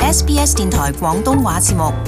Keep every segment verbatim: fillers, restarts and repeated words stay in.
S B S 電台廣東話節目。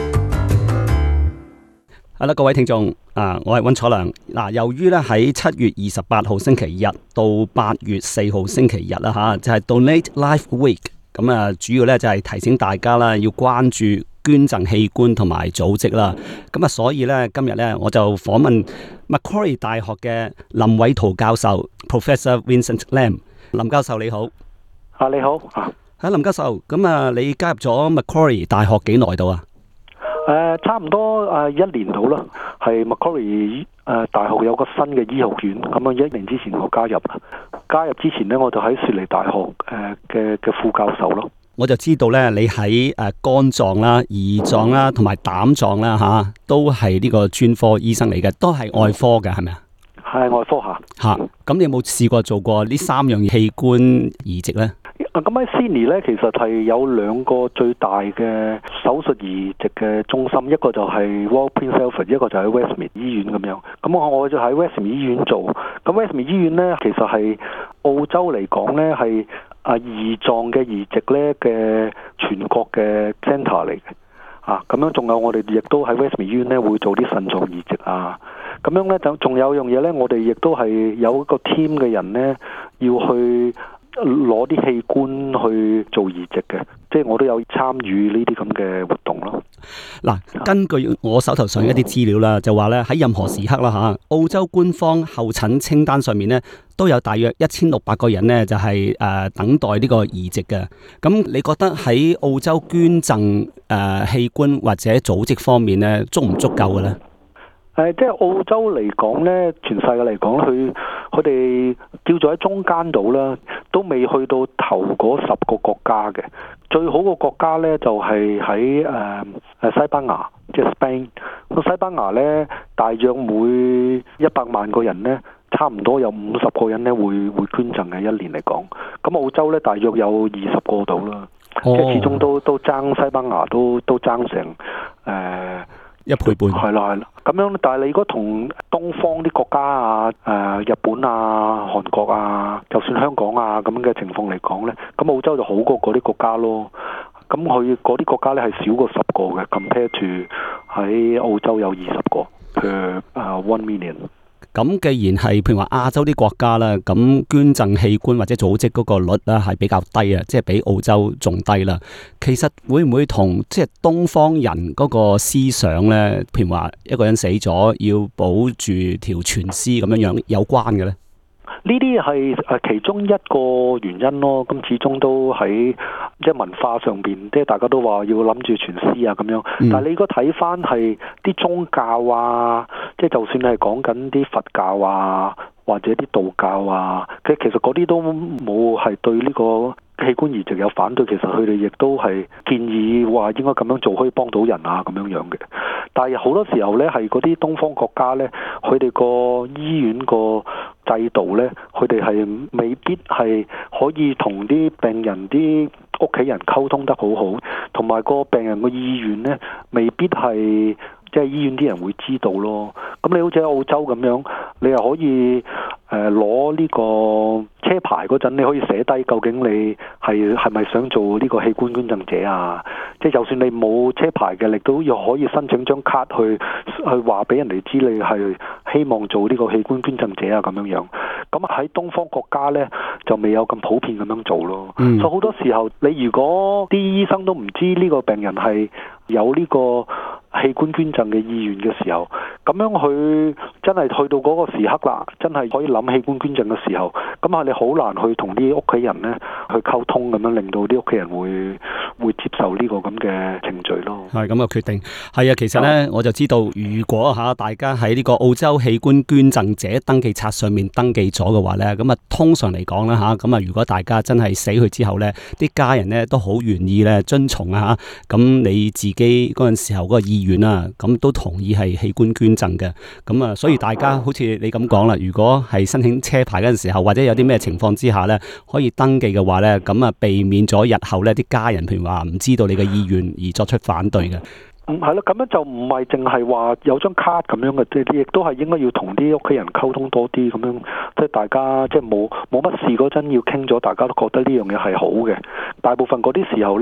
好啦，各位聽眾，啊，我係溫楚良。嗱，由於咧喺七月二十八號星期日到八月四號星期日啦，吓就係 Donate Life Week。咁啊，主要咧就係提醒大家啦，要關注捐贈器官同埋組織啦。咁啊，所以咧今日咧我就訪問 Macquarie 大學嘅林偉圖教授 Professor Vincent Lam。林教授你好。 啊，你好。 啊，林教授，咁啊，你加入咗 Macquarie 大學幾耐到啊？ 誒、呃，差唔多誒一年到啦。係 Macquarie 誒大學有個新嘅醫學院，咁啊一年之前我加入啦。加入之前呢，我就喺雪梨大學誒嘅嘅副教授咯。 我就知道咧，你喺誒肝臟啦、胰臟啦同埋膽臟啦吓，都係呢個專科醫生嚟嘅，都係外科嘅，係咪啊？係外科下吓。咁你有冇試過做過呢三樣器官移植咧？ 咁喺 Sydney 咧，其實係有兩個最大嘅手術移植嘅中心，一個就係 Royal Prince Alfred， 一個就喺 Westmead 醫院咁樣。咁我我就喺 Westmead 醫院做。咁 Westmead 醫院咧，其實係澳洲嚟講咧，係啊胰臟嘅移植咧嘅全國嘅 centre 嚟嘅。啊，咁樣仲有我哋亦都喺 Westmead 醫院咧會做啲腎臟移植啊。咁樣咧就仲有樣嘢咧，我哋亦都係有一個 team 嘅人咧要去攞啲器官去做移植嘅，即係我都有參與呢啲咁嘅活動咯。 嗱，根據我手頭上一啲資料啦，就話咧喺任何時刻啦吓，澳洲官方候診清單上面咧都有大約一千六百個人咧就係誒等待呢個移植嘅。咁你覺得喺澳洲捐贈誒器官或者組織方面咧足唔足夠嘅咧？ 誒，即係澳洲嚟講咧，全世界嚟講，佢佢哋叫做喺中間度啦，都未去到頭嗰十個國家嘅。最好個國家咧就係喺誒誒西班牙，即係 Spain。咁西班牙咧，大約每一百萬個人咧，差唔多有五十個人咧會會捐贈嘅，一年嚟講。咁澳洲咧，大約有二十個度啦，即係始終都都爭西班牙都都爭成誒。呃一倍半係啦係啦，咁樣。但係你如果同東方啲國家啊，誒、呃、日本啊、韓國啊，就算香港啊咁嘅情況嚟講咧，咁澳洲就好過嗰啲國家咯。咁佢嗰啲國家咧係少過十個嘅 ，compare to 喺澳洲有二十個 per 誒 one million。 咁既然係譬如話亞洲啲國家啦，咁捐贈器官或者組織嗰個率咧係比較低啊，即係比澳洲仲低啦。其實會唔會同即係東方人嗰個思想咧，譬如話一個人死咗要保住條全屍咁樣樣有關嘅咧？ 呢啲係誒其中一個原因咯。咁始終都喺即係文化上邊，即係大家都話要諗住全屍啊咁樣。嗯、但係你如果睇翻係啲宗教啊，即係就算係講緊啲佛教啊，或者啲道教啊，其實其實嗰啲都冇係對呢個器官移植有反對。其實佢哋亦都係建議話應該咁樣做可以幫到人啊咁樣樣嘅。但係好多時候呢，係嗰啲東方國家呢，佢哋個醫院個制度呢，佢哋係未必係可以同啲病人啲屋企人溝通得好好，同埋個病人個意願呢，未必係即係醫院啲人會知道咯。咁你好似喺澳洲咁樣，你又可以誒攞呢個車牌嗰陣，你可以寫低究竟你係係咪想做呢個器官捐贈者啊？即係就算你冇車牌嘅，你都要可以申請張卡去去話俾人哋知你係希望做呢個器官捐贈者啊咁樣樣。咁喺東方國家呢，就未有咁普遍咁樣做咯。嗯、所以好多時候，你如果啲醫生都唔知呢個病人係有呢個器官捐贈嘅意願嘅時候，咁樣佢真係去到嗰個時刻啦，真係可以諗器官捐贈嘅時候，咁啊你好難去同啲屋企人呢去溝通，咁樣令到啲屋企人會會接受呢個咁嘅程序咯。 係咁嘅決定。係啊，其實呢，我就知道，如果吓大家喺呢個澳洲器官捐贈者登記冊上面登記咗嘅話呢，咁啊通常嚟講啦吓，咁啊如果大家真係死去之後呢，啲家人呢都好願意咧遵從啊吓，咁你自己嗰陣時候嗰個意願啊，咁都同意係器官捐贈嘅。咁啊，所以大家好似你咁講啦，如果係申請車牌嗰陣時候，或者有啲咩情況之下呢，可以登記嘅話呢，咁啊避免咗日後呢啲家人譬如話唔知道你嘅意願而作出反對嘅。 嗯，係咯，咁樣就唔係淨係話有張卡咁樣嘅，即係亦都係應該要同啲屋企人溝通多啲咁樣，即係大家即係冇冇乜事嗰陣要傾咗，大家都覺得呢樣嘢係好嘅。大部分嗰啲時候呢，啲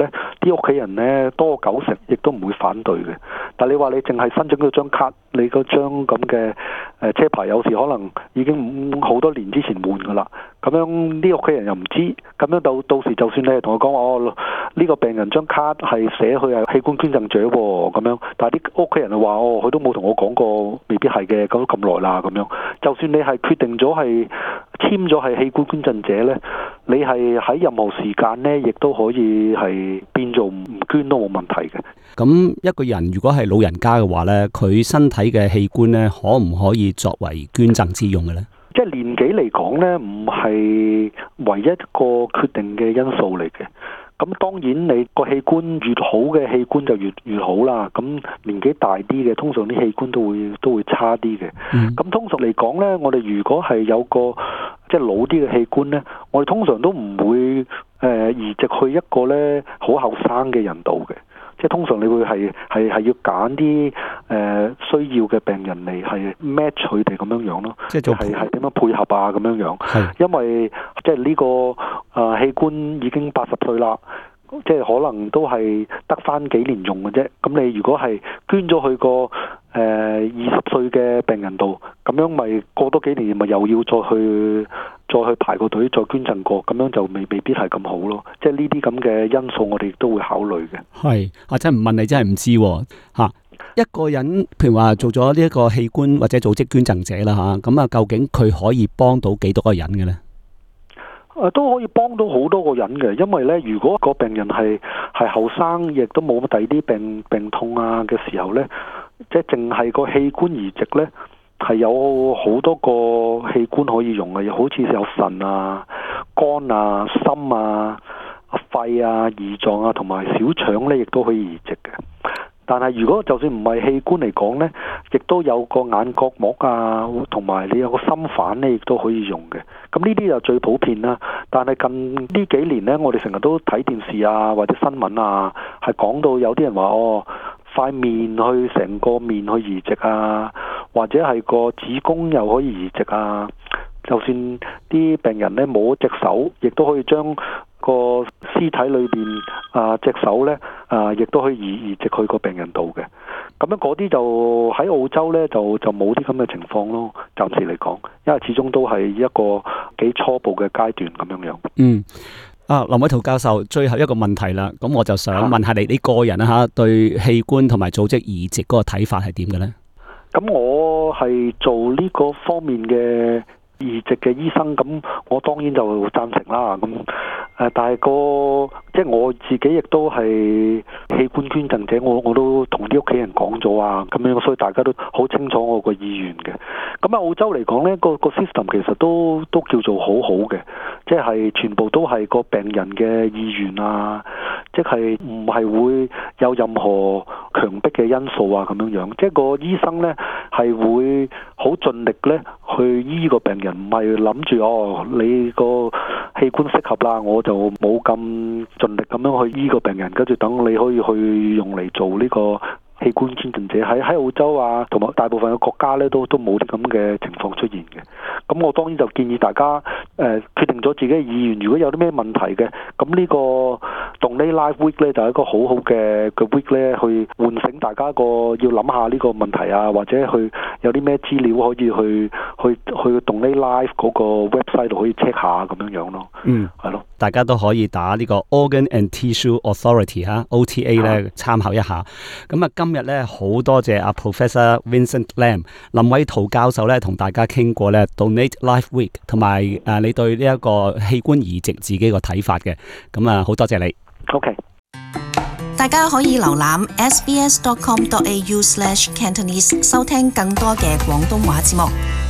啲屋企人呢多過九成亦都唔會反對嘅。但係你話你淨係申請咗張卡，你嗰張咁嘅誒車牌有時可能已經好多年之前換㗎啦。咁樣啲屋企人又唔知，咁樣到到時就算你係同佢講話哦，呢個病人張卡係寫佢係器官捐贈者喎，咁樣，但係啲屋企人就話哦，佢都冇同我講過，未必係嘅，咁咁耐啦咁樣。就算你係決定咗係簽咗係器官捐贈者呢，你係喺任何時間呢，亦都可以係變做唔捐都冇問題嘅。 咁一個人如果係老人家嘅話呢，佢身體嘅器官呢，可唔可以作為捐贈之用嘅呢？ 即係年紀嚟講呢，唔係唯一一個決定嘅因素嚟嘅。咁當然你個器官越好嘅器官就越越好啦。咁年紀大啲嘅，通常啲器官都會都會差啲嘅。咁、嗯、通常嚟講呢，我哋如果係有個即係老啲嘅器官呢，我哋通常都唔會誒、呃、移植去一個呢好後生嘅人度嘅。即係通常你會係係係要揀啲誒需要嘅病人嚟係 match 佢哋咁樣樣咯，即係係係點樣配合啊咁樣樣。係因為即係呢個誒、呃、器官已經八十歲啦，即係可能都係得返幾年用嘅啫。咁你如果係捐咗去個誒二十歲嘅病人度，咁樣咪過多幾年咪又要再去再去排個隊再捐贈過，咁樣就未未必係咁好咯。即係呢啲咁嘅因素，我哋都會考慮嘅。係啊，真係唔問你真係唔知吓、啊。一個人譬如話做咗呢一個器官或者組織捐贈者啦吓，咁啊究竟佢可以幫到幾多個人嘅咧？ 誒都可以幫到好多個人嘅，因為咧，如果個病人係係後生，亦都冇第二啲病病痛啊嘅時候咧，即係淨係個器官移植咧，係有好多個器官可以用嘅，又好似有腎啊、肝啊、心啊、肺啊、胰臟啊同埋小腸咧，亦都可以移植嘅。但係如果就算唔係器官嚟講呢，亦都有個眼角膜啊，同埋你有個心瓣呢，亦都可以用嘅。咁呢啲就最普遍啦。但係近呢幾年呢，我哋成日都睇電視啊，或者新聞啊，係講到有啲人話哦，塊面去成個面去移植啊，或者係個子宮又可以移植啊。就算啲病人呢冇隻手，亦都可以將個屍體裏邊啊隻手呢，啊，亦都可以移移植去個病人度嘅。咁樣嗰啲就喺澳洲呢，就就冇啲咁嘅情況咯。暫時嚟講，因為始終都係一個幾初步嘅階段咁樣樣。嗯，啊林偉圖教授，最後一個問題啦。咁我就想問下你，你個人啊嚇對器官同埋組織移植嗰個睇法係點嘅呢？咁我係做呢個方面嘅移植嘅醫生，咁我當然就贊成啦。咁誒，但係個即係我自己亦都係器官捐贈者，我我都同啲屋企人講咗啊，咁樣，所以大家都好清楚我個意願嘅。咁喺澳洲嚟講呢，個個 system 其實都都叫做好好嘅，即係全部都係個病人嘅意願啊，即係唔係會有任何強迫嘅因素啊咁樣樣，即係個醫生呢係會好盡力呢去醫個病人，唔係諗住哦你個器官適合啦，我就冇咁盡力咁樣去醫個病人，跟住等你可以去用嚟做呢個器官捐贈者。喺喺澳洲啊，同埋大部分嘅國家咧，都都冇啲咁嘅情況出現嘅。咁我當然就建議大家誒、呃、決定咗自己嘅意願，如果有啲咩問題嘅，咁呢個 Donate Life Week 咧就係、是、一個好好嘅嘅 week 咧，去喚醒大家個要諗下呢個問題啊，或者去有啲咩資料可以去去去 Donate Life 嗰個 website 度可以 check 下咁樣樣咯。嗯，係咯，大家都可以打呢個 Organ and Tissue Authority 嚇 O T A 咧參考一下。咁啊，今日咧好多謝阿 Professor Vincent Lam 林偉圖教授咧同大家傾過咧 Donate Life Week 同埋誒你對呢一個器官移植自己個睇法嘅。咁啊，好多謝你。OK。 大家可以瀏覽 s b s dot com dot a u slash cantonese 收聽更多嘅廣東話節目。